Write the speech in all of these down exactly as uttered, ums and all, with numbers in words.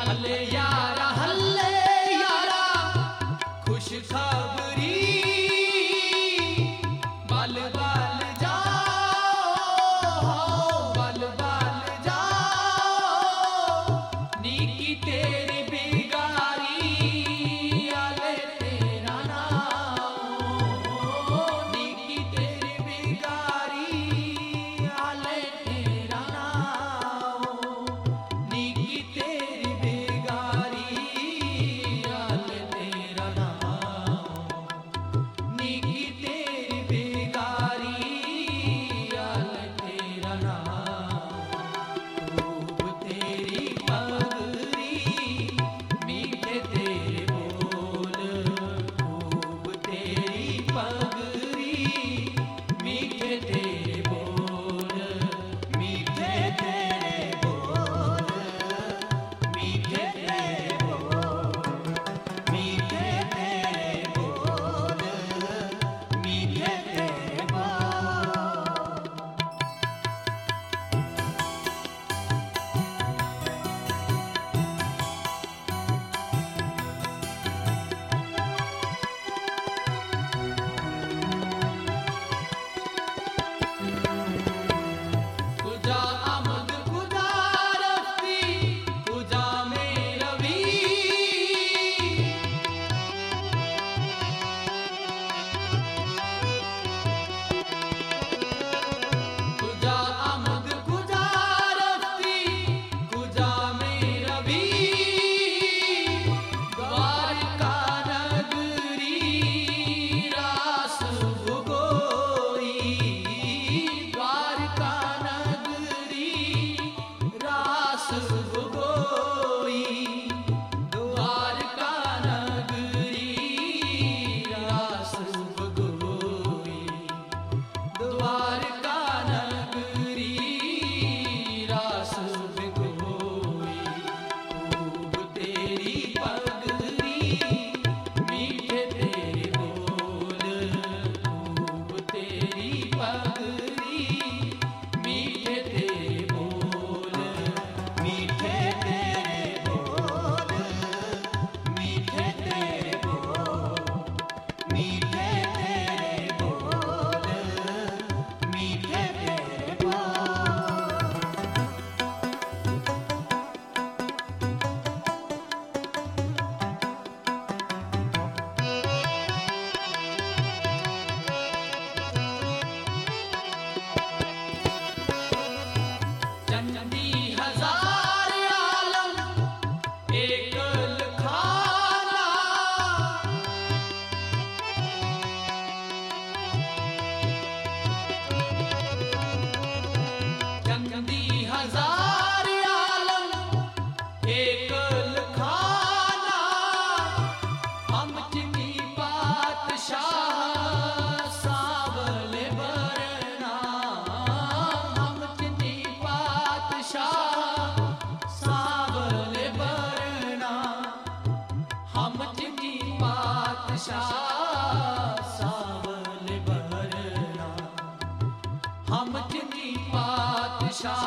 हल्ले यारा हल्ले यारा खुशखबरी बल बल जाओ बल बल जाओ नीकी तेरी बिगारी आले तेरा नाम नीकी तेरी बिगारी आले तेरा नाम नीकी तेरी बिगारी आले तेरा नाम नीकी तेरी बिगारी आले तेरा नाम खूब तेरी पगरी मीठे तेरे बोल खूब तेरी पगरी मीठे तेरे बोल मीठे तेरे बोल मीठे तेरे बोल मीठे तेरे बोल मीठे तेरे बोल। कुजा आमद कुजा रफ्ती कुजा में रवि कुजा आमद कुजा रफ्ती कुजा में रवि द्वारका नगरी रास भुगोई द्वारका नगरी रास भुगोई द्वारका नगरी रास भुगोई द्वारका नगरी रास भुगोई खूब तेरी पगरी मीठे तेरे बोल खूब तेरी पगरी मीठे तेरे बोल मीठे तेरे बोल मीठे तेरे बोल मीठे तेरे बोल मीठे तेरे बोल। चंदी हजार आलम एक लखाना चंदी हजार आलम एक लखाना हम चिनी पातशाह सावले बरना हम चिनी पातशाह सावले बरना हम चिनी पातशाह सावले बरना हम चिनी पातशाह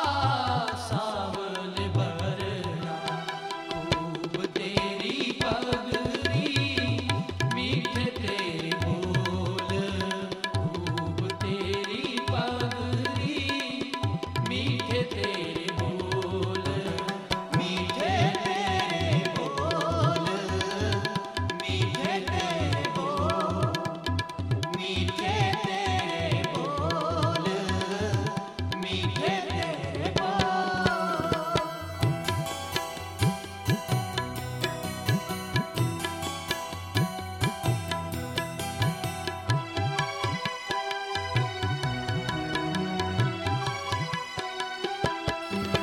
सावले बरना खूब तेरी पगरी मीठे तेरे बोल खूब तेरी पगरी मीठे तेरे बोल मीठे तेरे बोल मीठे तेरे बोल मीठे तेरे बोल मीठे तेरे बोल।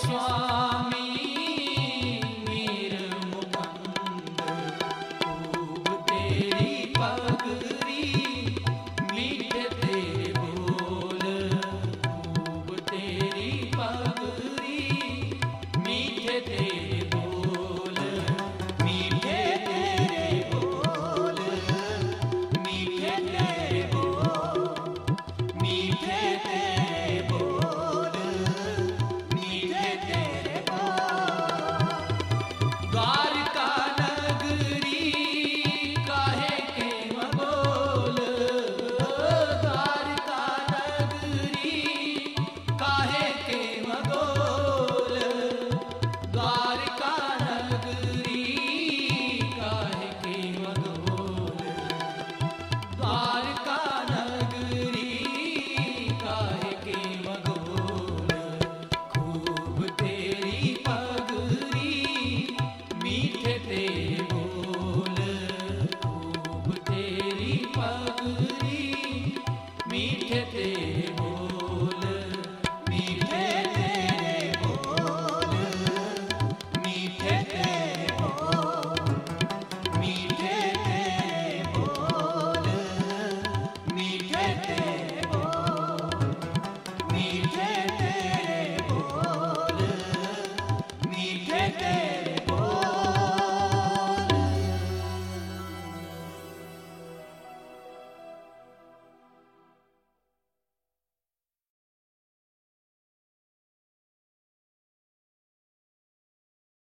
स्वामी